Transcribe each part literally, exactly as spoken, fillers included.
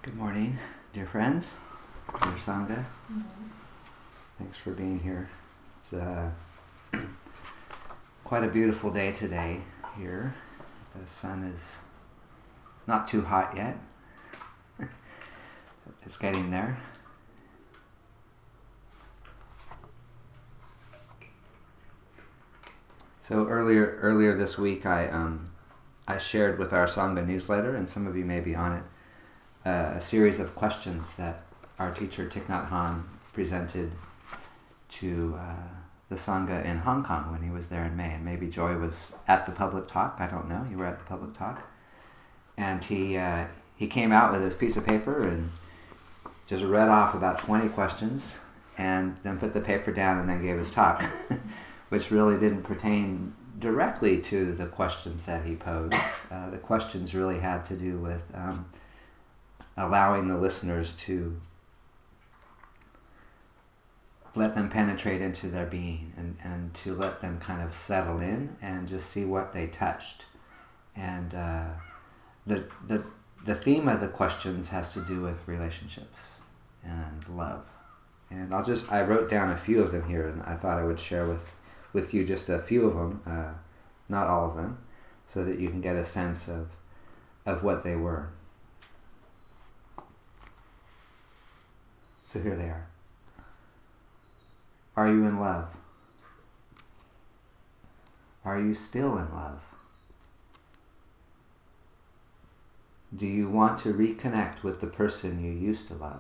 Good morning, dear friends, dear Sangha. Mm-hmm. Thanks for being here. It's uh, quite a beautiful day today here. The sun is not too hot yet. It's getting there. So earlier earlier this week, I um, I shared with our Sangha newsletter, and some of you may be on it, uh, a series of questions that our teacher Thich Nhat Hanh presented to uh, the Sangha in Hong Kong when he was there in May. And maybe Joy was at the public talk. I don't know. You were at the public talk, and he uh, he came out with his piece of paper and just read off about twenty questions, and then put the paper down and then gave his talk. Which really didn't pertain directly to the questions that he posed. Uh, the questions really had to do with um, allowing the listeners to let them penetrate into their being and, and to let them kind of settle in and just see what they touched. And uh, the, the, the theme of the questions has to do with relationships and love. And I'll just, I wrote down a few of them here, and I thought I would share with with you just a few of them, uh, not all of them, so that you can get a sense of of what they were. So here they are. Are you in love? Are you still in love? Do you want to reconnect with the person you used to love?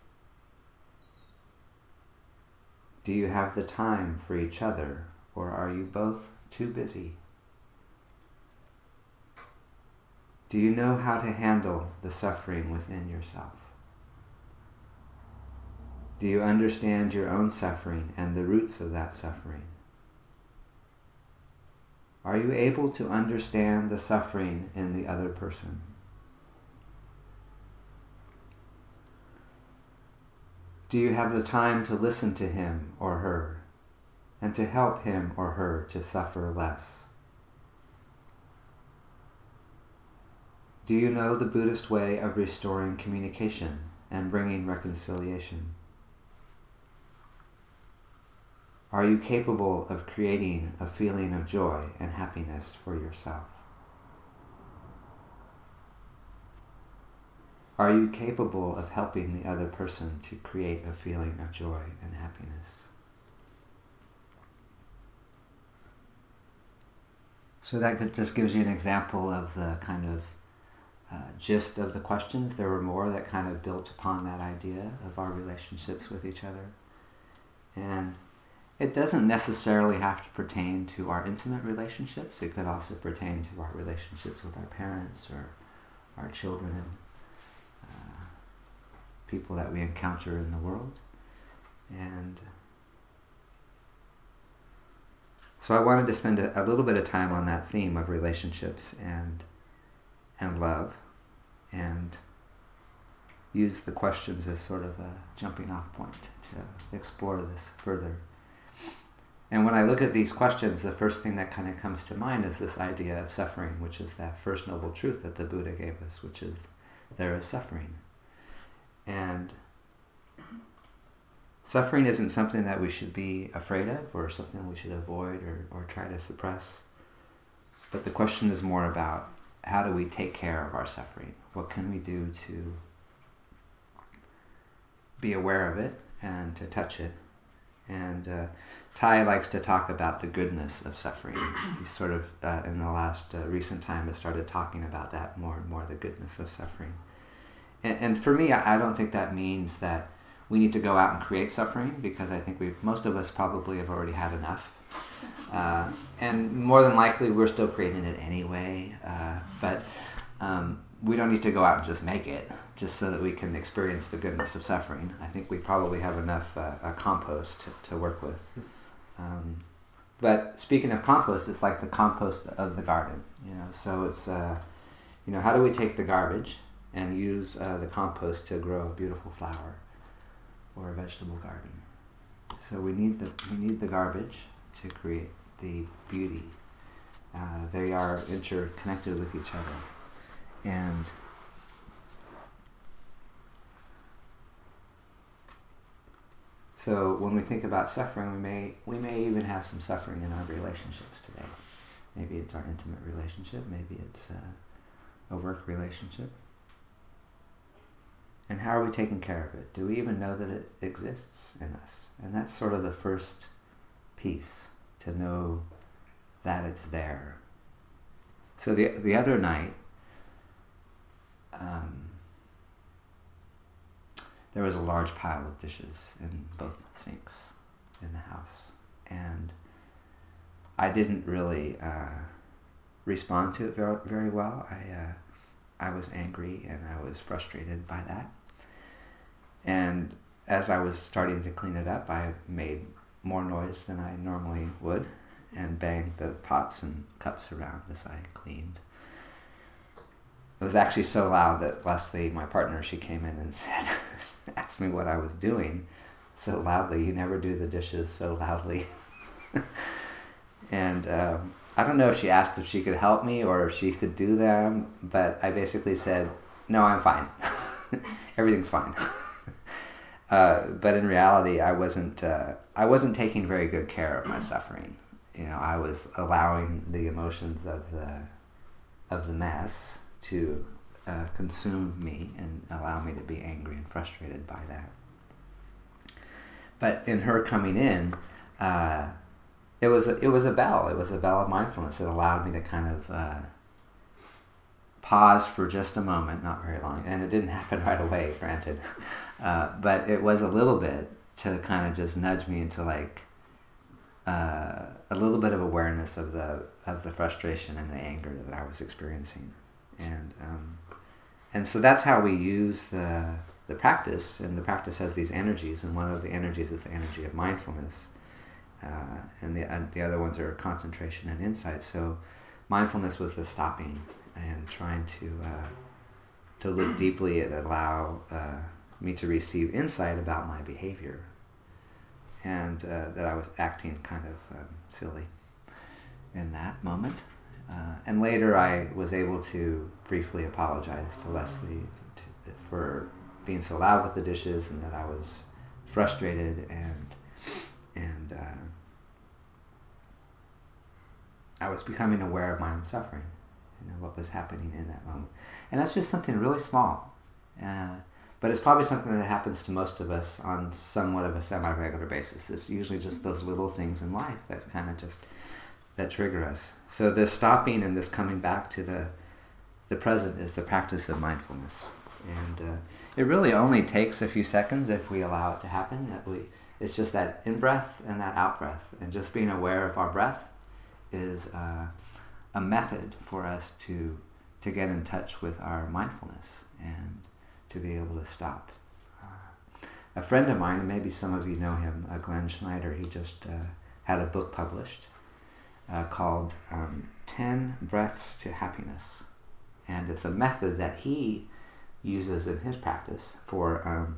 Do you have the time for each other? Or are you both too busy? Do you know how to handle the suffering within yourself? Do you understand your own suffering and the roots of that suffering? Are you able to understand the suffering in the other person? Do you have the time to listen to him or her, and to help him or her to suffer less? Do you know the Buddhist way of restoring communication and bringing reconciliation? Are you capable of creating a feeling of joy and happiness for yourself? Are you capable of helping the other person to create a feeling of joy and happiness? So that just gives you an example of the kind of uh, gist of the questions. There were more that kind of built upon that idea of our relationships with each other. And it doesn't necessarily have to pertain to our intimate relationships. It could also pertain to our relationships with our parents or our children, uh, people that we encounter in the world. And so I wanted to spend a, a little bit of time on that theme of relationships and and love, and use the questions as sort of a jumping off point to explore this further. And when I look at these questions, the first thing that kind of comes to mind is this idea of suffering, which is that first noble truth that the Buddha gave us, which is there is suffering. And suffering isn't something that we should be afraid of or something we should avoid or, or try to suppress. But the question is more about how do we take care of our suffering? What can we do to be aware of it and to touch it? And uh, Thai likes to talk about the goodness of suffering. He's sort of, uh, in the last uh, recent time, has started talking about that more and more, the goodness of suffering. And, and for me, I, I don't think that means that we need to go out and create suffering, because I think we most of us probably have already had enough. Uh, and more than likely, we're still creating it anyway. Uh, but um, we don't need to go out and just make it, just so that we can experience the goodness of suffering. I think we probably have enough uh, a compost to, to work with. Um, but speaking of compost, it's like the compost of the garden. You know, so it's uh, you know, how do we take the garbage and use uh, the compost to grow a beautiful flower or a vegetable garden? So we need the we need the garbage to create the beauty. Uh, they are interconnected with each other, and So when we think about suffering, we may we may even have some suffering in our relationships today. Maybe it's our intimate relationship. Maybe it's uh, a work relationship. And how are we taking care of it? Do we even know that it exists in us? And that's sort of the first piece, to know that it's there. So the the other night, um, there was a large pile of dishes in both sinks in the house. And I didn't really uh, respond to it very, very well. I uh, I was angry and I was frustrated by that. And as I was starting to clean it up, I made more noise than I normally would and banged the pots and cups around as I cleaned. It was actually so loud that Leslie, my partner, she came in and said, asked me what I was doing so loudly. You never do the dishes so loudly. And um, I don't know if she asked if she could help me or if she could do them, but I basically said, no, I'm fine. Everything's fine. uh, but in reality, I wasn't, uh, I wasn't taking very good care of my suffering. You know, I was allowing the emotions of the, of the mess to uh, consume me and allow me to be angry and frustrated by that. But in her coming in, uh, it was a, it was a bell. It was a bell of mindfulness. It allowed me to kind of uh, pause for just a moment, not very long, and it didn't happen right away, granted, uh, but it was a little bit to kind of just nudge me into like uh, a little bit of awareness of the of the frustration and the anger that I was experiencing. And um, and so that's how we use the the practice, and the practice has these energies, and one of the energies is the energy of mindfulness, uh, and the and the other ones are concentration and insight. So mindfulness was the stopping and trying to uh, to look deeply and allow uh, me to receive insight about my behavior, and uh, that I was acting kind of um, silly in that moment. Uh, and later I was able to briefly apologize to Leslie to, for being so loud with the dishes, and that I was frustrated and and uh, I was becoming aware of my own suffering, you know, what was happening in that moment. And that's just something really small. Uh, but it's probably something that happens to most of us on somewhat of a semi-regular basis. It's usually just those little things in life that kind of just that trigger us. So this stopping and this coming back to the the present is the practice of mindfulness, and uh, it really only takes a few seconds if we allow it to happen. That we, it's just that in breath and that out breath, and just being aware of our breath is uh, a method for us to to get in touch with our mindfulness and to be able to stop. Uh, a friend of mine, and maybe some of you know him, uh, Glenn Schneider, he just uh, had a book published Uh, called um, ten Breaths to Happiness. And it's a method that he uses in his practice for um,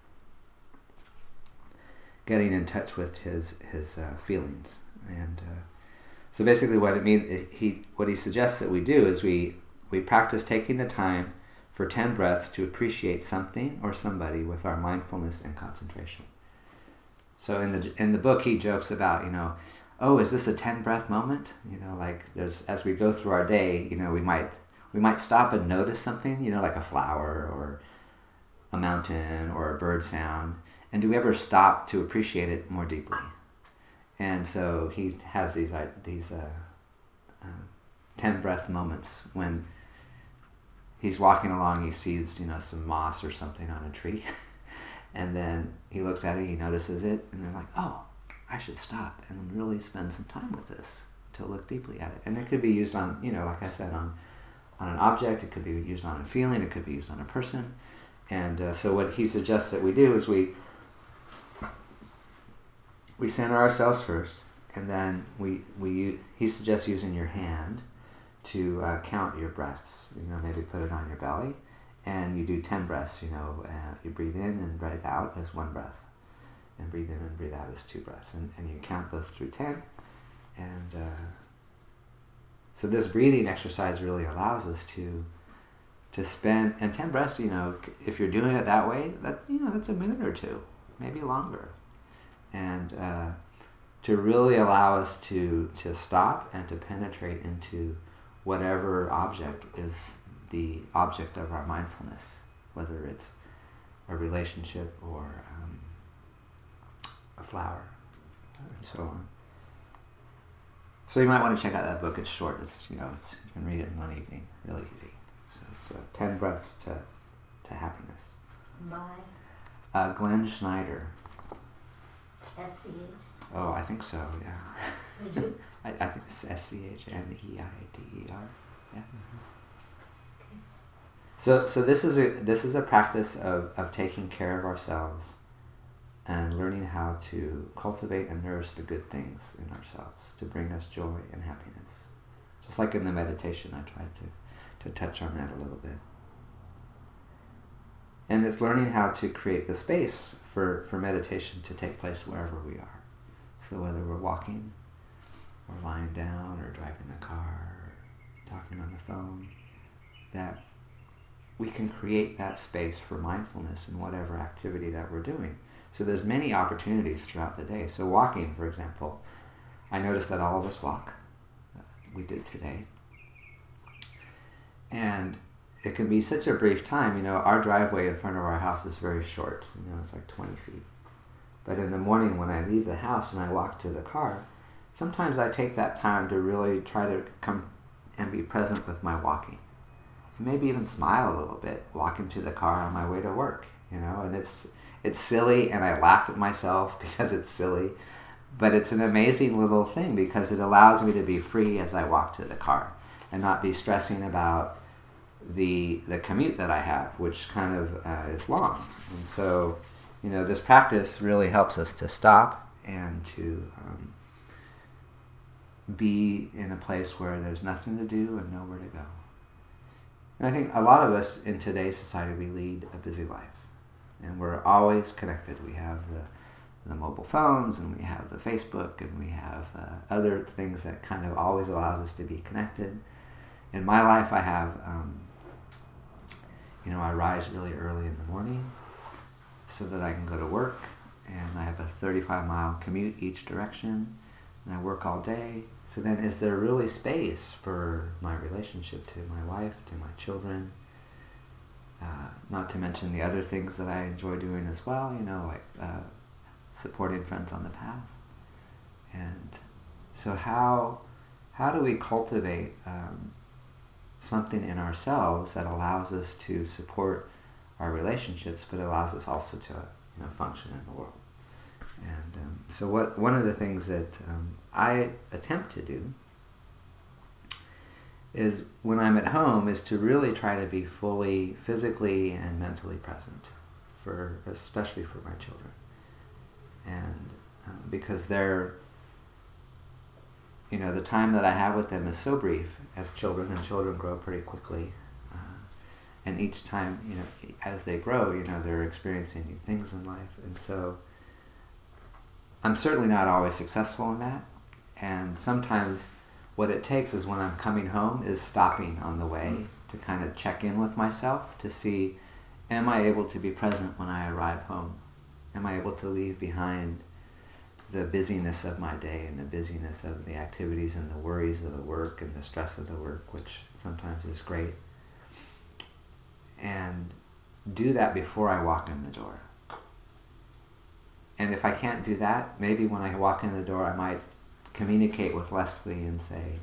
getting in touch with his his uh, feelings. And uh, so basically what it means, he what he suggests that we do is we, we practice taking the time for ten breaths to appreciate something or somebody with our mindfulness and concentration. So in the in the book he jokes about, you know, oh, is this a ten breath moment? You know, like there's, as we go through our day, you know, we might, we might stop and notice something, you know, like a flower or a mountain or a bird sound. And do we ever stop to appreciate it more deeply? And so he has these, uh, these, uh, um, ten breath moments when he's walking along, he sees, you know, some moss or something on a tree. And then he looks at it, he notices it, and they're like, oh, I should stop and really spend some time with this to look deeply at it. And it could be used on, you know, like I said, on on an object. It could be used on a feeling. It could be used on a person. And uh, so what he suggests that we do is we we center ourselves first, and then we we he suggests using your hand to uh, count your breaths. You know, maybe put it on your belly, and you do ten breaths. You know, uh, you breathe in and breathe out as one breath. And breathe in and breathe out as two breaths. And, and you count those through ten. And uh, so this breathing exercise really allows us to to spend, and ten breaths, you know, if you're doing it that way, that, you know, that's a minute or two, maybe longer. and uh, to really allow us to, to stop and to penetrate into whatever object is the object of our mindfulness, whether it's a relationship or um, a flower, and so on. So you might want to check out that book. It's short. It's you know, it's you can read it in one evening. Really easy. So it's uh, Ten Breaths to to Happiness. By Uh, Glenn Schneider. S C H. Oh, I think so. Yeah. Did you? I, I think it's S C H N E I D E R. Yeah. Okay. So so this is a this is a practice of, of taking care of ourselves and learning how to cultivate and nourish the good things in ourselves to bring us joy and happiness. Just like in the meditation, I tried to, to touch on that a little bit. And it's learning how to create the space for, for meditation to take place wherever we are. So whether we're walking, or lying down, or driving the car, or talking on the phone, that we can create that space for mindfulness in whatever activity that we're doing. So there's many opportunities throughout the day. So walking, for example, I noticed that all of us walk. We did today. And it can be such a brief time. You know, our driveway in front of our house is very short. You know, it's like twenty feet. But in the morning when I leave the house and I walk to the car, sometimes I take that time to really try to come and be present with my walking. And maybe even smile a little bit, walking to the car on my way to work, you know, and it's it's silly and I laugh at myself because it's silly, but it's an amazing little thing because it allows me to be free as I walk to the car and not be stressing about the the commute that I have, which kind of uh, is long. And so, you know, this practice really helps us to stop and to um, be in a place where there's nothing to do and nowhere to go. And I think a lot of us in today's society, we lead a busy life. And we're always connected. We have the, the mobile phones, and we have the Facebook, and we have uh, other things that kind of always allows us to be connected. In my life, I have, um, you know, I rise really early in the morning so that I can go to work. And I have a thirty-five mile commute each direction. And I work all day. So then is there really space for my relationship to my wife, to my children? Uh, not to mention the other things that I enjoy doing as well, you know, like uh, supporting friends on the path. And so how how do we cultivate um, something in ourselves that allows us to support our relationships, but allows us also to, you know, function in the world? And um, so what one of the things that um, I attempt to do is when I'm at home is to really try to be fully physically and mentally present, for especially for my children. And um, because they're, you know, the time that I have with them is so brief as children, and children grow pretty quickly. Uh, and each time, you know, as they grow, you know, they're experiencing new things in life. And so I'm certainly not always successful in that. And sometimes what it takes is when I'm coming home is stopping on the way to kind of check in with myself to see, am I able to be present when I arrive home? Am I able to leave behind the busyness of my day and the busyness of the activities and the worries of the work and the stress of the work, which sometimes is great, and do that before I walk in the door. And if I can't do that, maybe when I walk in the door, I might communicate with Leslie and say,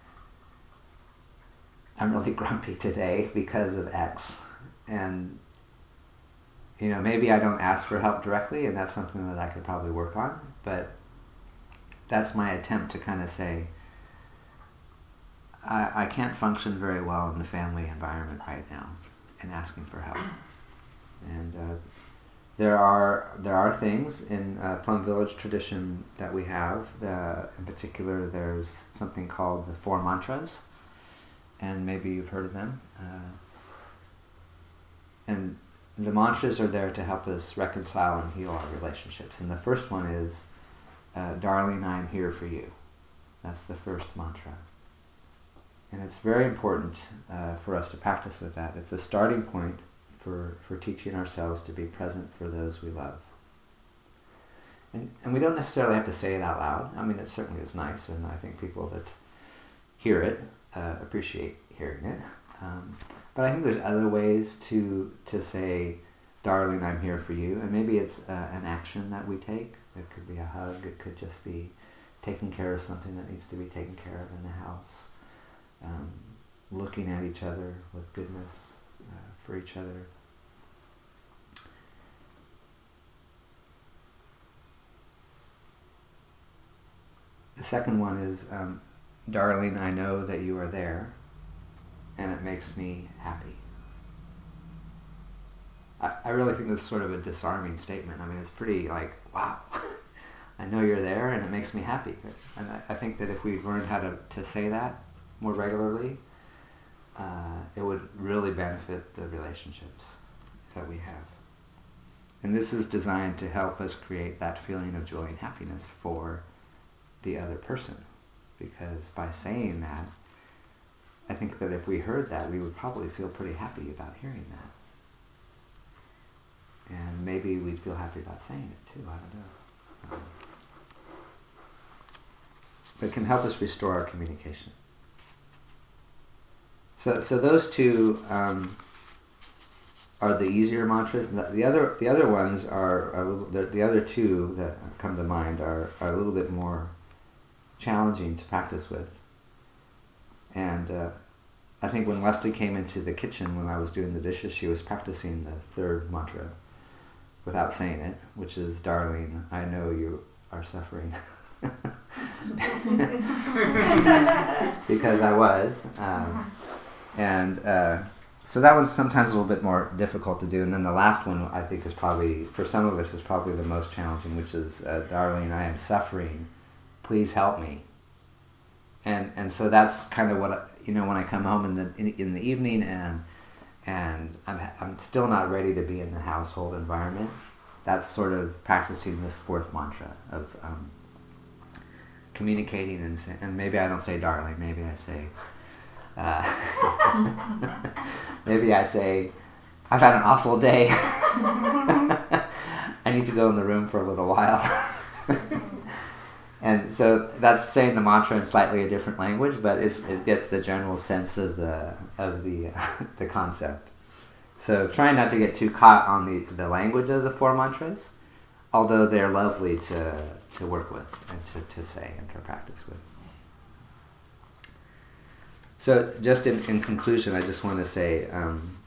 I'm really grumpy today because of X. And, you know, maybe I don't ask for help directly, and that's something that I could probably work on, but that's my attempt to kind of say, I, I can't function very well in the family environment right now, and asking for help. And uh, There are there are things in uh, Plum Village tradition that we have. Uh, in particular, there's something called the Four Mantras, and maybe you've heard of them. Uh, and the mantras are there to help us reconcile and heal our relationships. And the first one is, uh, "Darling, I'm here for you." That's the first mantra. And it's very important uh, for us to practice with that. It's a starting point for, for teaching ourselves to be present for those we love. And, and we don't necessarily have to say it out loud. I mean, it certainly is nice, and I think people that hear it uh, appreciate hearing it. Um, but I think there's other ways to to say, darling, I'm here for you. And maybe it's uh, an action that we take. It could be a hug. It could just be taking care of something that needs to be taken care of in the house. Um, looking at each other with goodness uh, for each other. The second one is, um, darling, I know that you are there, and it makes me happy. I, I really think that's sort of a disarming statement. I mean, it's pretty like, wow, I know you're there, and it makes me happy. And I, I think that if we learned how to, to say that more regularly, uh, it would really benefit the relationships that we have. And this is designed to help us create that feeling of joy and happiness for the other person, because by saying that, I think that if we heard that, we would probably feel pretty happy about hearing that, and maybe we'd feel happy about saying it too. I don't know, um, but it can help us restore our communication. So, so those two um, are the easier mantras. The, the other, the other ones are, are a little, the, the other two that come to mind are, are a little bit more challenging to practice with. And uh, I think when Leslie came into the kitchen when I was doing the dishes, she was practicing the third mantra without saying it, which is, darling, I know you are suffering. Because I was. Um, and uh, so that one's sometimes a little bit more difficult to do. And then the last one, I think, is probably, for some of us, is probably the most challenging, which is, uh, darling, I am suffering. Please help me. And and so that's kind of what I, you know, when I come home in the in, in the evening and and I'm I'm still not ready to be in the household environment. That's sort of practicing this fourth mantra of um, communicating and say, and maybe I don't say darling. Maybe I say uh, maybe I say I've had an awful day. I need to go in the room for a little while. And so that's saying the mantra in slightly a different language, but it's, it gets the general sense of the of the uh, the concept. So try not to get too caught on the, the language of the four mantras, although they're lovely to to work with and to, to say and to practice with. So just in, in conclusion, I just want to say um,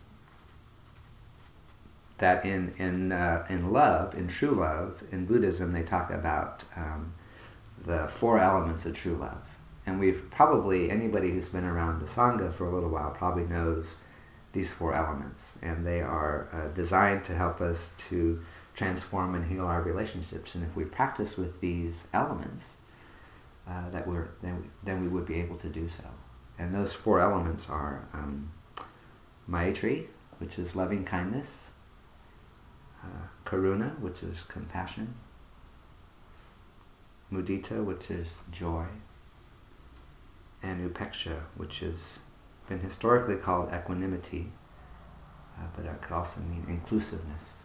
that in in uh, in love, in true love, in Buddhism, they talk about um, the four elements of true love. And we've probably, anybody who's been around the Sangha for a little while probably knows these four elements. And they are uh, designed to help us to transform and heal our relationships. And if we practice with these elements, uh, that we're then we, then we would be able to do so. And those four elements are um, Maitri, which is loving kindness, uh, Karuna, which is compassion, Mudita, which is joy, and Upeksha, which has been historically called equanimity, uh, but it could also mean inclusiveness.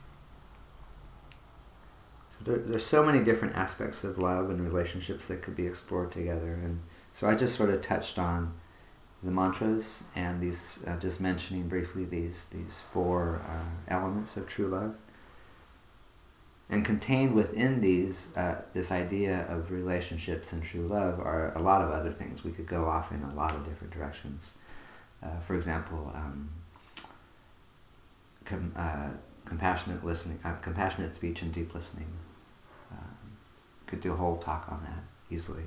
So there, there's so many different aspects of love and relationships that could be explored together, and so I just sort of touched on the mantras and these, uh, just mentioning briefly these these four uh, elements of true love. And contained within these, uh, this idea of relationships and true love are a lot of other things. We could go off in a lot of different directions. Uh, for example, um, com- uh, compassionate listening, uh, compassionate speech and deep listening. Um, could do a whole talk on that easily.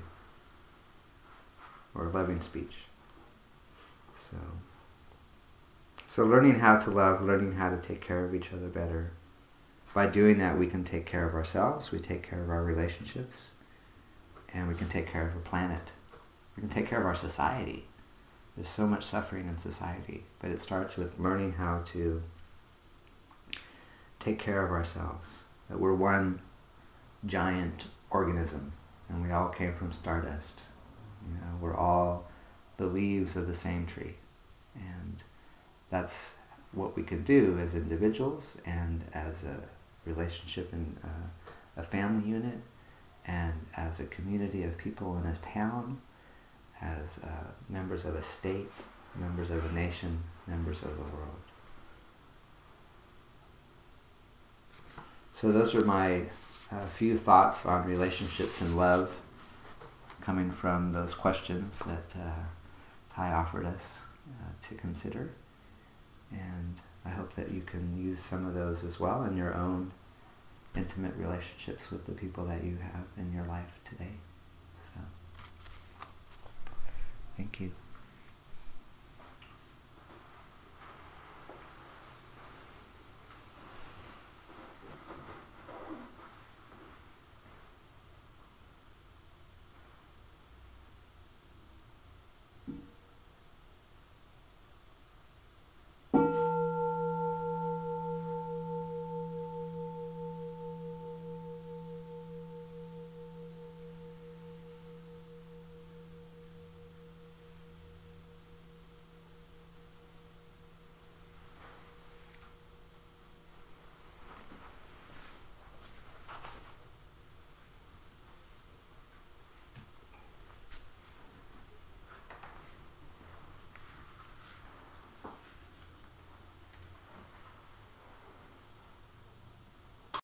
Or loving speech. So, so learning how to love, learning how to take care of each other better. By doing that, we can take care of ourselves, we take care of our relationships, and we can take care of the planet. We can take care of our society. There's so much suffering in society, but it starts with learning how to take care of ourselves. That we're one giant organism, and we all came from stardust. You know, we're all the leaves of the same tree, and that's what we can do as individuals and as a relationship and uh, a family unit, and as a community of people in a town, as uh, members of a state, members of a nation, members of the world. So those are my uh, few thoughts on relationships and love, coming from those questions that uh, Ty offered us uh, to consider. And I hope that you can use some of those as well in your own intimate relationships with the people that you have in your life today. So, thank you.